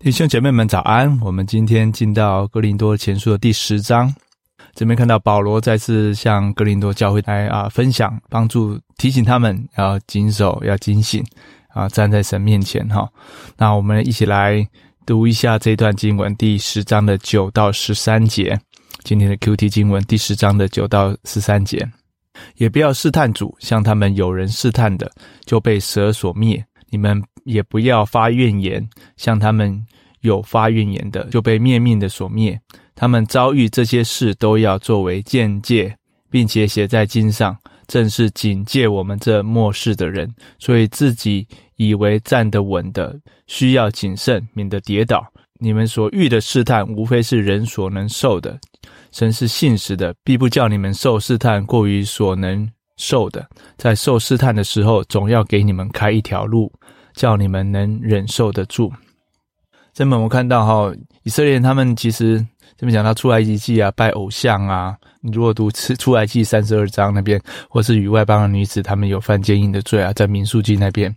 弟兄姐妹们早安，我们今天进到哥林多前书的第10章，这边看到保罗再次向哥林多教会来分享，帮助提醒他们要谨守，要警醒站在神面前那我们一起来读一下这段经文，第10章的9到13节，今天的 QT 经文第10章的9到13节。也不要试探主，像他们有人试探的，就被蛇所灭。你们也不要发怨言，像他们有发怨言的，就被灭命的所灭。他们遭遇这些事，都要作为鉴戒，并且写在经上，正是警戒我们这末世的人。所以自己以为站得稳的，需要谨慎，免得跌倒。你们所遇的试探，无非是人所能受的。神是信实的，必不叫你们受试探过于所能受的。在受试探的时候，总要给你们开一条路，叫你们能忍受得住。这边我们看到以色列人他们其实这边讲到出埃及记拜偶像你如果读出埃及32章那边，或是与外邦的女子他们有犯奸淫的罪在民数记那边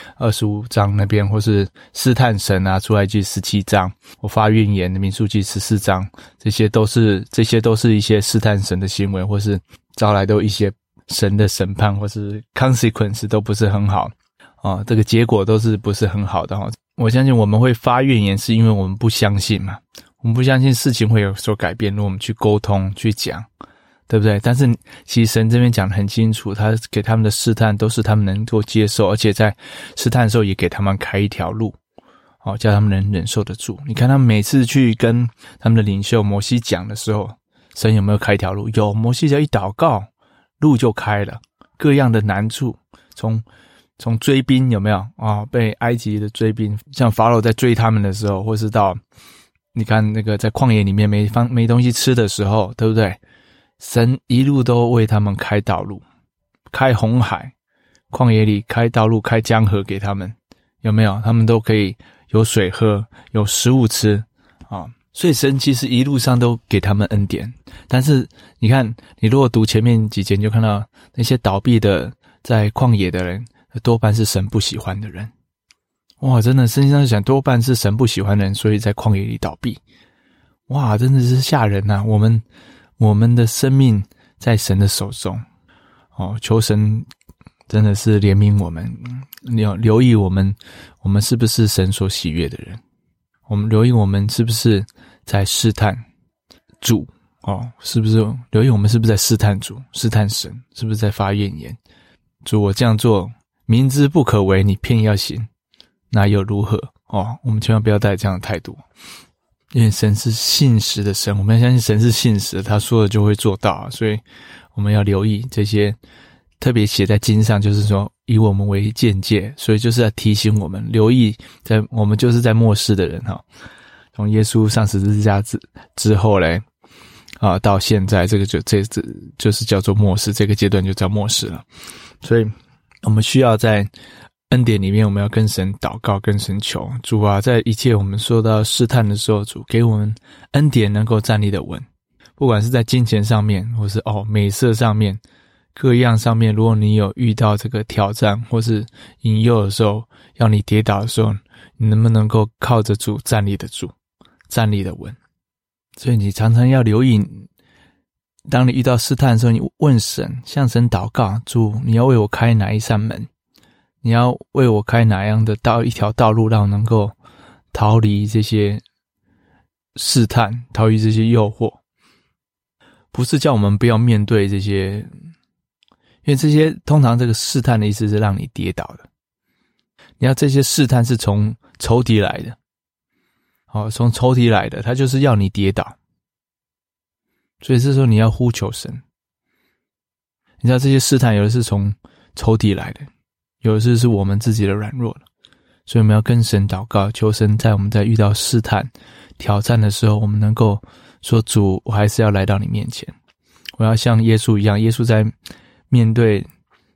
25章那边，或是试探神出埃及17章，或发怨言的民数记14章，这些都是一些试探神的行为，或是招来都一些神的审判，或是 consequence 都不是很好这个结果都是不是很好的我相信我们会发怨言是因为我们不相信嘛，我们不相信事情会有所改变，如果我们去沟通去讲，对不对？但是其实神这边讲得很清楚，他给他们的试探都是他们能够接受，而且在试探的时候也给他们开一条路叫他们能忍受得住。你看他们每次去跟他们的领袖摩西讲的时候，神有没有开一条路？有，摩西只要一祷告，路就开了。各样的难处，从追兵有没有被埃及的追兵，像法老在追他们的时候，或是到你看那个在旷野里面没东西吃的时候，对不对？神一路都为他们开道路，开红海，旷野里开道路，开江河给他们，有没有？他们都可以有水喝，有食物吃所以神其实一路上都给他们恩典。但是你看，你如果读前面几节，你就看到那些倒闭的在旷野的人，多半是神不喜欢的人。哇，真的圣经上讲多半是神不喜欢的人，所以在旷野里倒闭。哇，真的是吓人我们的生命在神的手中求神真的是怜悯我们，留意我们是不是神所喜悦的人，我们留意我们是不是在试探主是不是留意我们是不是在试探主，试探神，是不是在发怨言？主，我这样做明知不可为，你偏要行，那又如何我们千万不要带这样的态度，因为神是信实的神，我们要相信神是信实的，他说的就会做到所以我们要留意这些，特别写在经上，就是说以我们为鉴戒，所以就是要提醒我们留意，我们就是在末世的人从耶稣上十字架之后嘞到现在，这就是叫做末世，这个阶段就叫末世了。所以我们需要在恩典里面，我们要跟神祷告，跟神求主在一切我们受到试探的时候，主给我们恩典能够站立得稳，不管是在金钱上面，或是美色上面，各样上面，如果你有遇到这个挑战或是引诱的时候，要你跌倒的时候，你能不能够靠着主站立得住，站立得稳？所以你常常要留意，当你遇到试探的时候，你问神，向神祷告，主，你要为我开哪一扇门？你要为我开哪样的一条道路，让我能够逃离这些试探，逃离这些诱惑？不是叫我们不要面对这些，因为这些通常这个试探的意思是让你跌倒的。你要这些试探是从仇敌来的，从仇敌来的，他就是要你跌倒。所以这时候你要呼求神。你知道这些试探有的是从仇敌来的，有的是我们自己的软弱了，所以我们要跟神祷告，求神在我们在遇到试探挑战的时候，我们能够说，主，我还是要来到你面前，我要像耶稣一样。耶稣在面对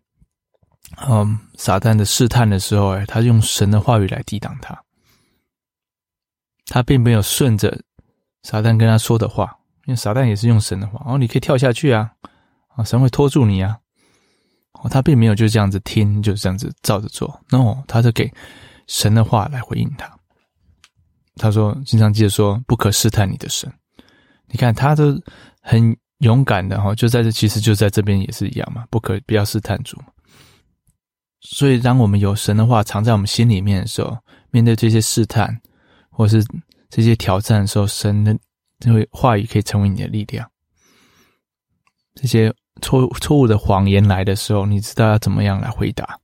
撒旦的试探的时候他用神的话语来抵挡他，他并没有顺着撒旦跟他说的话，因为撒旦也是用神的话你可以跳下去神会拖住你他并没有就这样子听，就这样子照着做， no， 他是给神的话来回应他。 他说经常记得说不可试探你的神。你看他都很勇敢的就在这，其实就在这边也是一样嘛，不要试探主嘛。所以当我们有神的话藏在我们心里面的时候，面对这些试探或是这些挑战的时候，神的这个话语可以成为你的力量。这些错误的谎言来的时候，你知道要怎么样来回答，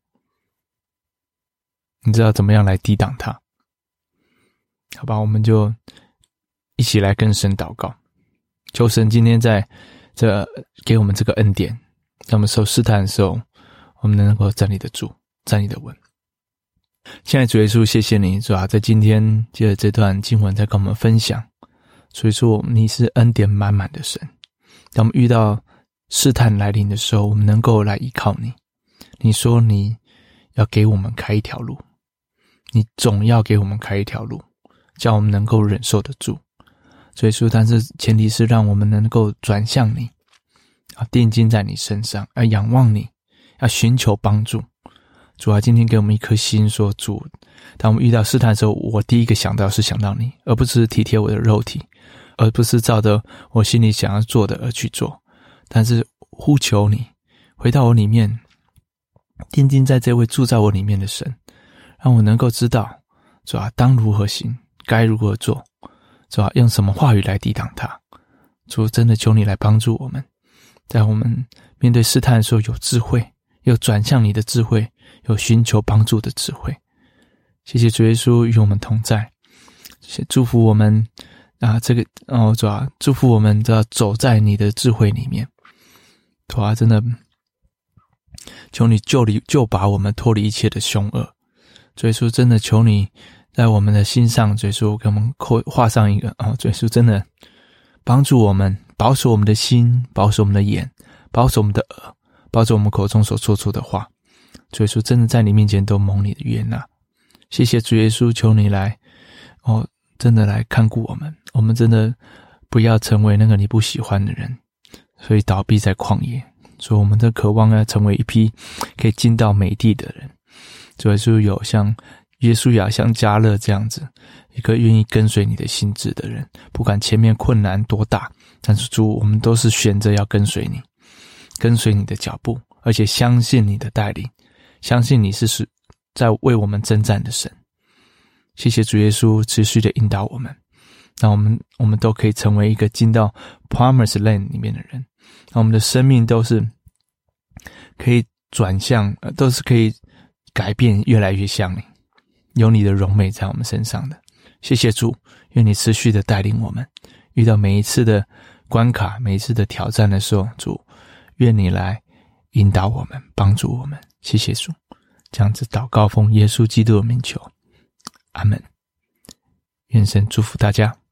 你知道怎么样来抵挡它。好吧，我们就一起来跟神祷告，求神今天在这给我们这个恩典，在我们受试探的时候，我们能够站立得住，站立得稳。现在主耶稣，谢谢你，主啊，在今天借着这段经文在跟我们分享，所以说你是恩典满满的神。当我们遇到试探来临的时候，我们能够来依靠你。你说你要给我们开一条路，你总要给我们开一条路，叫我们能够忍受得住。所以说，但是前提是让我们能够转向你，定睛在你身上，要仰望你，要寻求帮助。主啊，今天给我们一颗心，说主，当我们遇到试探的时候，我第一个想到是想到你，而不是体贴我的肉体，而不是照着我心里想要做的而去做，但是呼求你回到我里面，定睛在这位住在我里面的神，让我能够知道主啊，当如何行，该如何做，主啊，用什么话语来抵挡它。主，真的求你来帮助我们，在我们面对试探的时候有智慧，有转向你的智慧，有寻求帮助的智慧。谢谢主耶稣与我们同在，谢谢祝福我们主啊，祝福我们走在你的智慧里面。主啊，真的求你救拔我们脱离一切的凶恶。主耶稣，真的求你在我们的心上，主耶稣给我们画上一个主耶稣真的帮助我们，保守我们的心，保守我们的眼，保守我们的耳，保守我们口中所说出的话。主耶稣，真的在你面前都蒙你的悦纳。谢谢主耶稣，求你来真的来看顾我们，我们真的不要成为那个你不喜欢的人，所以倒闭在旷野。所以我们的渴望要成为一批可以进到美地的人。主耶稣，有像约书亚像迦勒这样子一个愿意跟随你的心志的人，不管前面困难多大，但是主，我们都是选择要跟随你，跟随你的脚步，而且相信你的带领，相信你是在为我们征战的神。谢谢主耶稣持续的引导我们，让我们都可以成为一个进到 Promised Land 里面的人，让我们的生命都是可以转向，都是可以改变，越来越像你，有你的荣美在我们身上的。谢谢主，愿你持续的带领我们，遇到每一次的关卡，每一次的挑战的时候，主，愿你来引导我们，帮助我们。谢谢主，这样子祷告奉耶稣基督的名求，阿们。愿神祝福大家。